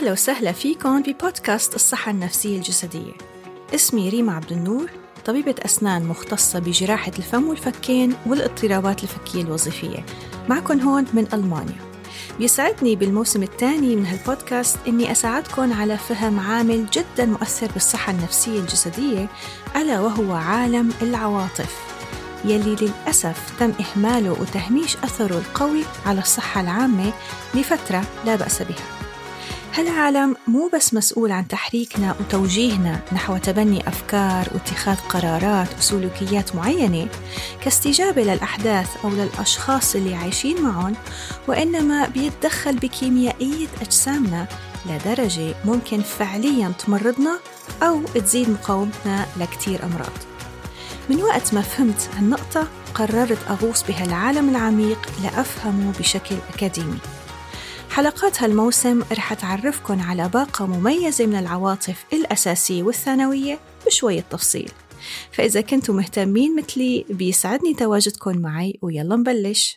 أهلا وسهلا فيكم ببودكاست الصحة النفسية الجسدية. اسمي ريما عبد النور، طبيبة أسنان مختصة بجراحة الفم والفكين والاضطرابات الفكية الوظيفية، معكم هون من ألمانيا. بيسعدني بالموسم الثاني من هالبودكاست إني أساعدكم على فهم عامل جدا مؤثر بالصحة النفسية الجسدية، ألا وهو عالم العواطف، يلي للأسف تم إهماله وتهميش أثره القوي على الصحة العامة لفترة لا بأس بها. هالعالم مو بس مسؤول عن تحريكنا وتوجيهنا نحو تبني أفكار واتخاذ قرارات وسلوكيات معينة كاستجابة للأحداث أو للأشخاص اللي عايشين معهم، وإنما بيتدخل بكيميائية أجسامنا لدرجة ممكن فعلياً تمرضنا أو تزيد مقاومتنا لكتير أمراض. من وقت ما فهمت هالنقطة قررت أغوص بهالعالم العميق لأفهمه بشكل أكاديمي. حلقات هالموسم رح تعرفكن على باقة مميزة من العواطف الأساسية والثانوية بشوية تفصيل، فإذا كنتم مهتمين مثلي بيسعدني تواجدكم معي، ويلا نبلش.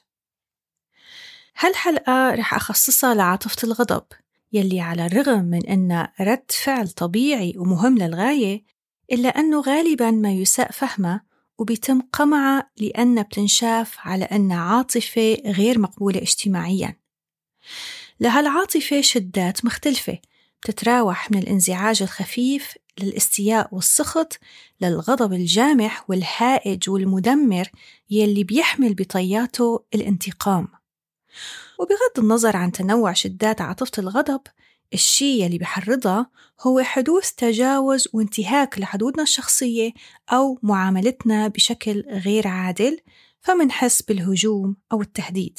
هالحلقة رح أخصصها لعاطفة الغضب، يلي على الرغم من أنها رد فعل طبيعي ومهم للغاية، إلا أنه غالباً ما يساء فهمه وبيتم قمعه لأنها بتنشاف على أنها عاطفة غير مقبولة اجتماعياً. لهالعاطفة شدات مختلفة بتتراوح من الانزعاج الخفيف للاستياء والسخط للغضب الجامح والهائج والمدمر يلي بيحمل بطياته الانتقام. وبغض النظر عن تنوع شدات عاطفة الغضب، الشيء يلي بيحرضها هو حدوث تجاوز وانتهاك لحدودنا الشخصية أو معاملتنا بشكل غير عادل، فمنحس بالهجوم أو التهديد.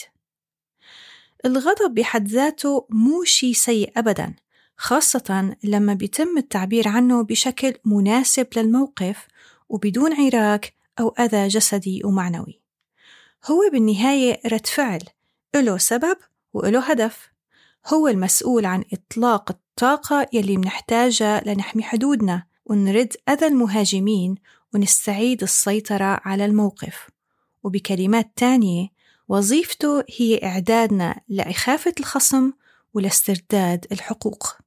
الغضب بحد ذاته مو شيء سيء أبداً، خاصة لما بيتم التعبير عنه بشكل مناسب للموقف وبدون عراك أو أذى جسدي ومعنوي. هو بالنهاية رد فعل له سبب وله هدف، هو المسؤول عن إطلاق الطاقة يلي منحتاجها لنحمي حدودنا ونرد أذى المهاجمين ونستعيد السيطرة على الموقف. وبكلمات تانية، وظيفته هي إعدادنا لإخافة الخصم ولاسترداد الحقوق.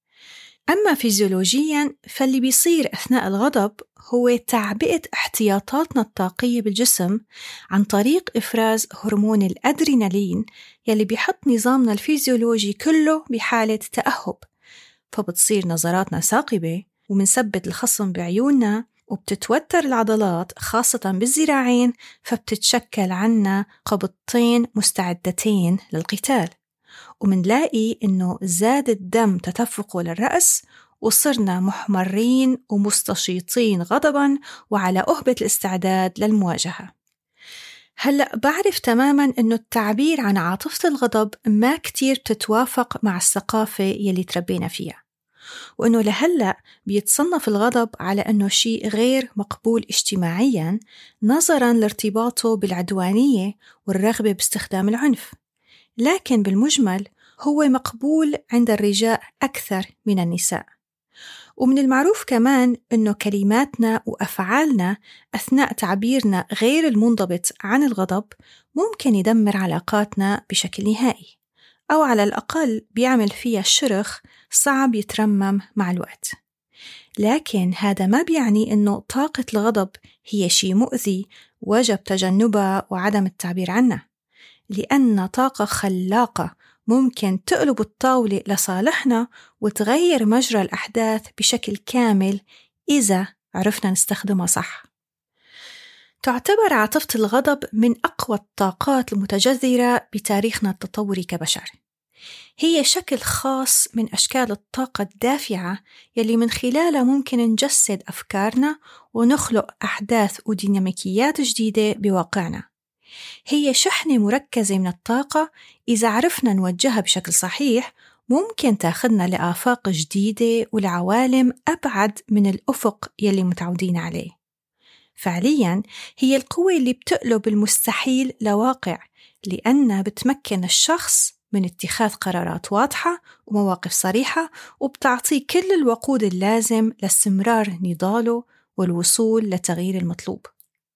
أما فيزيولوجياً فاللي بيصير أثناء الغضب هو تعبئة احتياطاتنا الطاقية بالجسم عن طريق إفراز هرمون الأدرينالين يلي بيحط نظامنا الفيزيولوجي كله بحالة تأهب، فبتصير نظراتنا ثاقبة ومنثبت الخصم بعيوننا وبتتوتر العضلات خاصة بالذراعين، فبتتشكل عنا قبضتين مستعدتين للقتال، ومنلاقي إنه زاد الدم تدفقه للرأس وصرنا محمرين ومستشيطين غضباً وعلى أهبة الاستعداد للمواجهة. هلأ بعرف تماماً إنه التعبير عن عاطفة الغضب ما كتير بتتوافق مع الثقافة يلي تربينا فيها، وإنه لهلأ بيتصنف الغضب على أنه شيء غير مقبول اجتماعياً نظراً لارتباطه بالعدوانية والرغبة باستخدام العنف، لكن بالمجمل هو مقبول عند الرجال أكثر من النساء. ومن المعروف كمان أنه كلماتنا وأفعالنا أثناء تعبيرنا غير المنضبط عن الغضب ممكن يدمر علاقاتنا بشكل نهائي، أو على الأقل بيعمل فيها شرخ صعب يترمم مع الوقت. لكن هذا ما بيعني أنه طاقة الغضب هي شيء مؤذي وجب تجنبها وعدم التعبير عنها، لأن طاقة خلاقة ممكن تقلب الطاولة لصالحنا وتغير مجرى الأحداث بشكل كامل إذا عرفنا نستخدمها صح. تعتبر عاطفة الغضب من أقوى الطاقات المتجذرة بتاريخنا التطوري كبشر. هي شكل خاص من أشكال الطاقة الدافعة يلي من خلالها ممكن نجسد أفكارنا ونخلق أحداث وديناميكيات جديدة بواقعنا. هي شحنة مركزة من الطاقة إذا عرفنا نوجهها بشكل صحيح ممكن تاخدنا لآفاق جديدة ولعوالم أبعد من الأفق يلي متعودين عليه. فعلياً هي القوة اللي بتقلب المستحيل لواقع، لأنها بتمكن الشخص من اتخاذ قرارات واضحة ومواقف صريحة، وبتعطيه كل الوقود اللازم لاستمرار نضاله والوصول لتغيير المطلوب.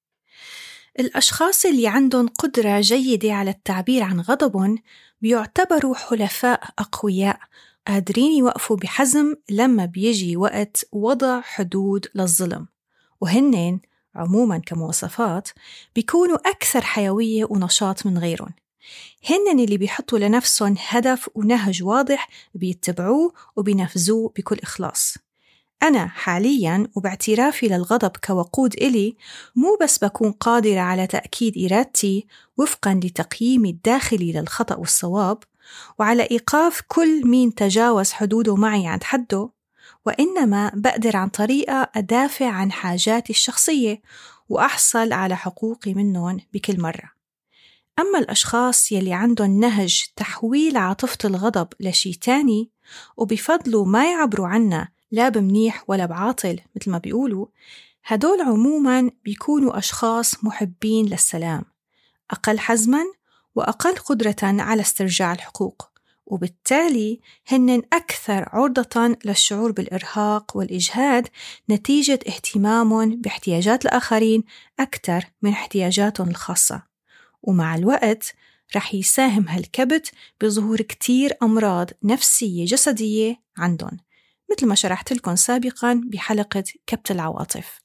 الأشخاص اللي عندهم قدرة جيدة على التعبير عن غضبهم بيعتبروا حلفاء أقوياء، قادرين يوقفوا بحزم لما بيجي وقت وضع حدود للظلم، وهنن عموماً كمواصفات بيكونوا أكثر حيوية ونشاط من غيرهم. هنن اللي بيحطوا لنفسهم هدف ونهج واضح بيتبعوه وبينفذوه بكل إخلاص. أنا حالياً وباعترافي للغضب كوقود إلي مو بس بكون قادرة على تأكيد إرادتي وفقاً لتقييمي الداخلي للخطأ والصواب، وعلى إيقاف كل مين تجاوز حدوده معي عند حده، وإنما بقدر عن طريقة أدافع عن حاجاتي الشخصية وأحصل على حقوقي منهم بكل مرة. أما الأشخاص يلي عندهم نهج تحويل عاطفة الغضب لشي تاني وبفضلوا ما يعبروا عنها لا بمنيح ولا بعاطل مثل ما بيقولوا، هدول عموماً بيكونوا أشخاص محبين للسلام، أقل حزماً وأقل قدرة على استرجاع الحقوق، وبالتالي هن أكثر عرضة للشعور بالإرهاق والإجهاد نتيجة اهتمامهم باحتياجات الآخرين أكثر من احتياجاتهم الخاصة. ومع الوقت رح يساهم هالكبت بظهور كتير أمراض نفسية جسدية عندهم، مثل ما شرحت لكم سابقاً بحلقة كبت العواطف.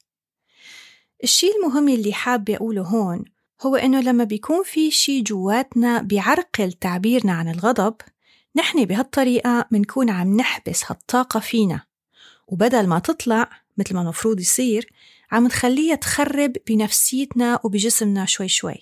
الشيء المهم اللي حابة أقوله هون هو إنه لما بيكون في شيء جواتنا بيعرقل تعبيرنا عن الغضب، نحن بهالطريقة منكون عم نحبس هالطاقة فينا، وبدل ما تطلع مثل ما المفروض يصير عم نخليها تخرب بنفسيتنا وبجسمنا شوي شوي.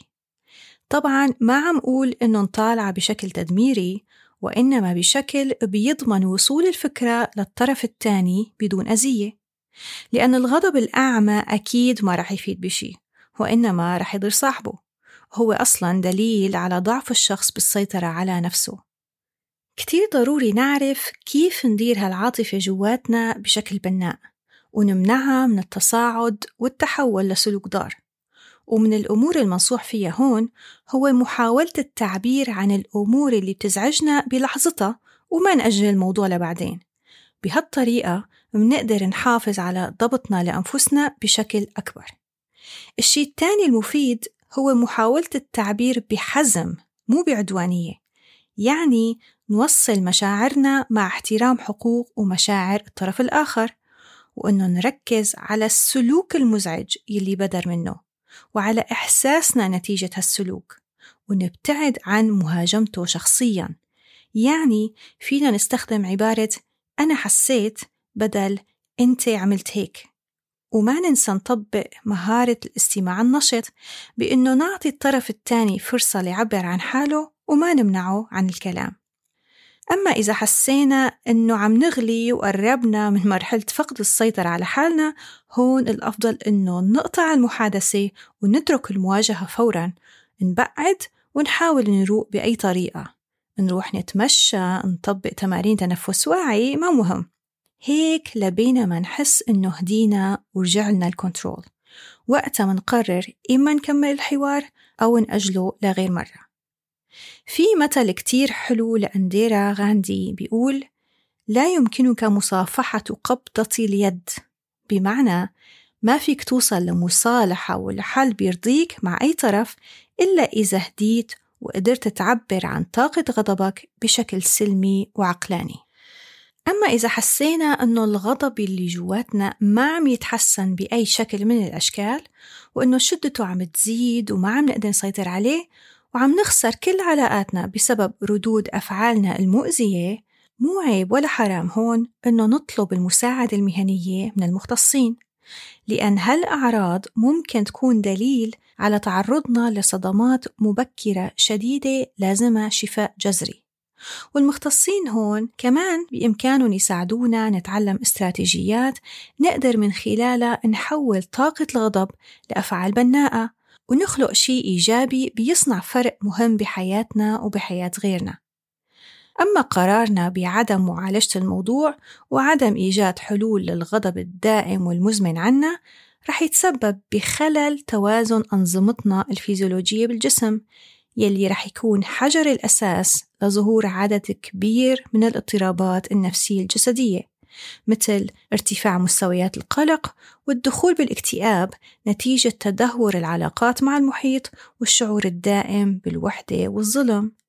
طبعاً ما عم أقول إنه نطالع بشكل تدميري، وإنما بشكل بيضمن وصول الفكرة للطرف الثاني بدون أذية، لأن الغضب الأعمى أكيد ما رح يفيد بشي، وإنما رح يضر صاحبه. هو أصلاً دليل على ضعف الشخص بالسيطرة على نفسه. كتير ضروري نعرف كيف ندير هالعاطفة جواتنا بشكل بناء ونمنعها من التصاعد والتحول لسلوك ضار. ومن الأمور المنصوح فيها هون هو محاولة التعبير عن الأمور اللي بتزعجنا بلحظتها وما نأجل الموضوع لبعدين. بهالطريقة منقدر نحافظ على ضبطنا لأنفسنا بشكل أكبر. الشيء الثاني المفيد هو محاولة التعبير بحزم مو بعدوانية، يعني نوصل مشاعرنا مع احترام حقوق ومشاعر الطرف الآخر، وأنه نركز على السلوك المزعج يلي بدر منه وعلى إحساسنا نتيجة هالسلوك، ونبتعد عن مهاجمته شخصياً. يعني فينا نستخدم عبارة أنا حسيت بدل أنت عملت هيك، وما ننسى نطبق مهارة الاستماع النشط بأنه نعطي الطرف الثاني فرصة ليعبر عن حاله وما نمنعه عن الكلام. أما إذا حسينا أنه عم نغلي وقربنا من مرحلة فقد السيطرة على حالنا، هون الأفضل أنه نقطع المحادثة ونترك المواجهة فوراً، نبعد ونحاول نروق بأي طريقة، نروح نتمشى، نطبق تمارين تنفس واعي، ما مهم، هيك لبينا ما نحس أنه هدينا ورجعلنا الكنترول. وقتها منقرر إما نكمل الحوار أو نأجله لغير مرة. في مثل كتير حلو لأنديرا غاندي بيقول لا يمكنك مصافحة قبضة اليد، بمعنى ما فيك توصل لمصالحة والحل بيرضيك مع أي طرف إلا إذا هديت وقدرت تعبر عن طاقة غضبك بشكل سلمي وعقلاني. أما إذا حسينا أنه الغضب اللي جواتنا ما عم يتحسن بأي شكل من الأشكال، وأنه شدته عم تزيد وما عم نقدر نسيطر عليه وعم نخسر كل علاقاتنا بسبب ردود أفعالنا المؤذية، مو عيب ولا حرام هون أنه نطلب المساعدة المهنية من المختصين، لأن هالأعراض ممكن تكون دليل على تعرضنا لصدمات مبكرة شديدة لازمها شفاء جذري. والمختصين هون كمان بإمكانهم يساعدونا نتعلم استراتيجيات نقدر من خلالها نحول طاقة الغضب لأفعال بناءة ونخلق شيء إيجابي بيصنع فرق مهم بحياتنا وبحياة غيرنا. أما قرارنا بعدم معالجة الموضوع وعدم إيجاد حلول للغضب الدائم والمزمن عنا رح يتسبب بخلل توازن أنظمتنا الفيزيولوجية بالجسم، يلي رح يكون حجر الأساس لظهور عدد كبير من الاضطرابات النفسية الجسدية، مثل ارتفاع مستويات القلق والدخول بالاكتئاب نتيجة تدهور العلاقات مع المحيط والشعور الدائم بالوحدة والظلم.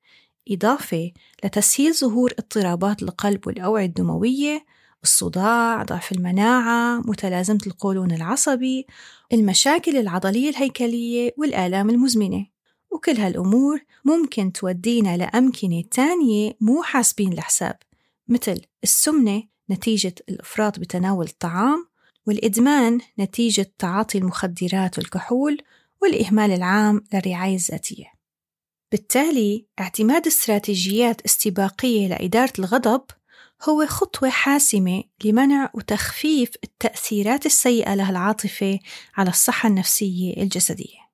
إضافة لتسهيل ظهور اضطرابات القلب والأوعية الدموية، الصداع، ضعف المناعة، متلازمة القولون العصبي، المشاكل العضلية الهيكلية والآلام المزمنة. وكل هالأمور ممكن تودينا لأمكنة تانية مو حاسبين الحساب، مثل السمنة نتيجة الإفراط بتناول الطعام، والإدمان نتيجة تعاطي المخدرات والكحول، والإهمال العام للرعاية الذاتية. بالتالي اعتماد استراتيجيات استباقية لإدارة الغضب هو خطوة حاسمة لمنع وتخفيف التأثيرات السيئة لهالعاطفة على الصحة النفسية الجسدية.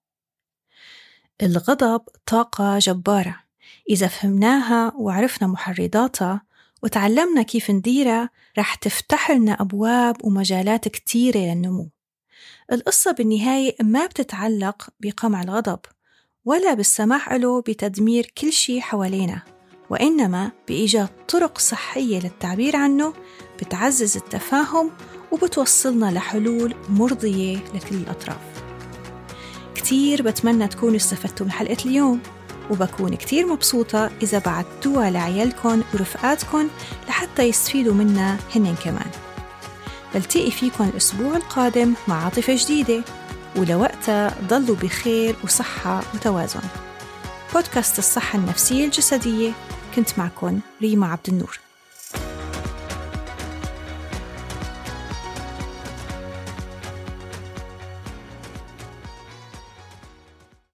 الغضب طاقة جبارة، إذا فهمناها وعرفنا محرضاتها وتعلمنا كيف نديرها رح تفتح لنا أبواب ومجالات كتيرة للنمو. القصة بالنهاية ما بتتعلق بقمع الغضب ولا بالسماح له بتدمير كل شيء حوالينا، وإنما بإيجاد طرق صحية للتعبير عنه بتعزز التفاهم وبتوصلنا لحلول مرضية لكل الأطراف. كتير بتمنى تكونوا استفدتوا من حلقة اليوم، وبكون كتير مبسوطة إذا بعتوها لعيالكن ورفقاتكن لحتى يستفيدوا منها هنن كمان. بلتقي فيكن الأسبوع القادم مع عاطفة جديدة، ولوقتها ضلوا بخير وصحة وتوازن. بودكاست الصحة النفسية الجسدية، كنت معكن ريما عبد النور.